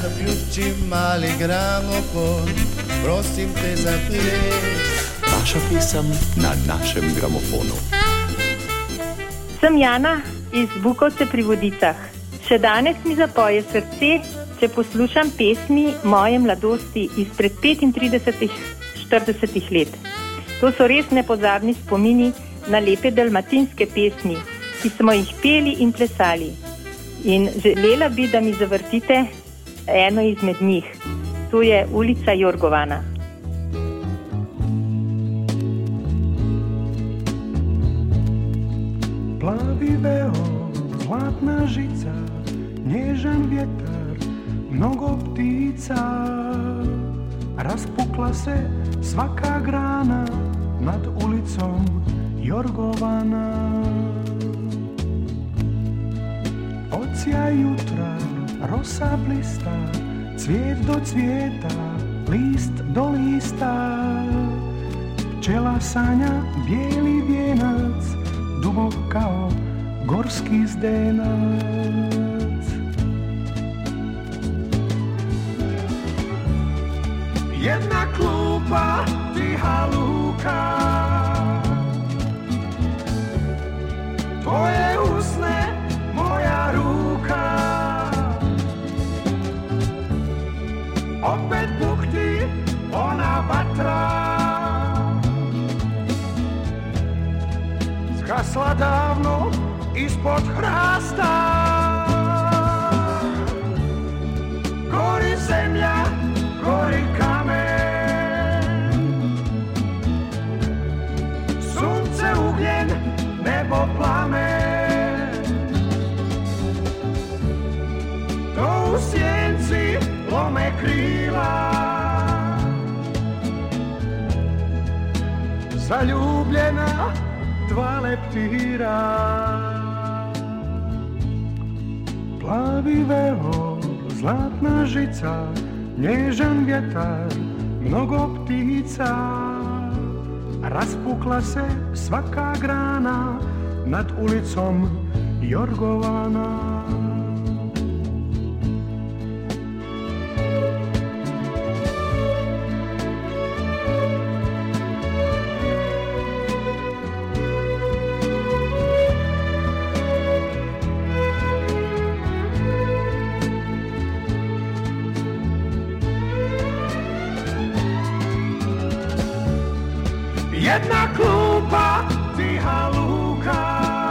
zaključi mali gramofon, prosim te za ples. Vaša pesem na našem gramofonu. Sem Jana iz Bukovce pri Vodicah. Še danes mi zapoje srce, če poslušam pesmi moje mladosti izpred 35-40 let. To so res nepozabni spomini na lepe dalmatinske pesmi, ki smo jih peli in plesali. In želela bi, da mi zavrtite eno izmed njih. To je Ulica Jorgovana. Plavi veo, zlatna žica, nježan vjetar, mnogo ptica. Raspukla se svaka grana nad ulicom Jorgovana. Odsjaj jutra, rosa blista, cvijet do cvijeta, list do lista. Pčela sanja bijeli vijenac, dubok kao gorski zdenac. Jedna klupa, tiha luka, tvoje usne, moja ruka. Opet bukti ona vatra, zgasla davno ispod hrasta. Gori zemlja, gori kamen, sunce, ugljen, nebo, plamen. To u sjenci lome krila, zaljubljena dva leptira. Plavi veo, zlatna žica, nježan vjetar, mnogo ptica. Raspukla se svaka grana nad ulicom Jorgovana. Jedna klupa, tiha luka,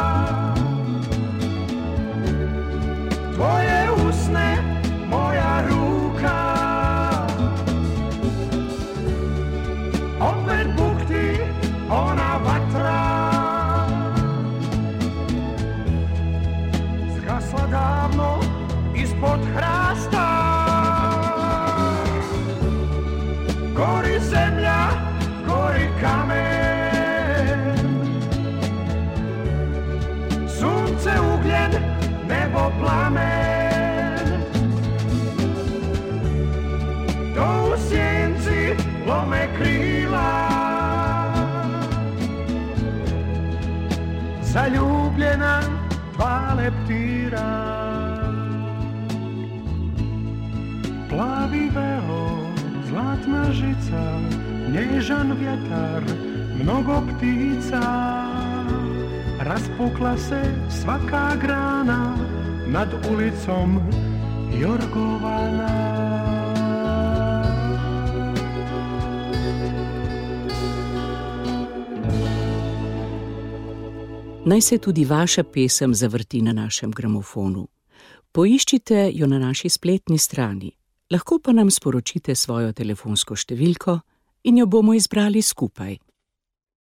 tvoje usne, moja ruka. Opet bukti ona vatra, zgasla davno ispod hrasta. Gori zemlja, gori kamen, sunce, ugljen, nebo, plamen. To u sjenci lome krila, zaljubljena dva leptira. Plavi veo, zlatna žica, nježan vjetar, mnogo ptica. Raspukla se svaka grana nad ulicom Jorgovana. Naj se tudi vaša pesem zavrti na našem gramofonu. Poiščite jo na naši spletni strani. Lahko pa nam sporočite svojo telefonsko številko in jo bomo izbrali skupaj.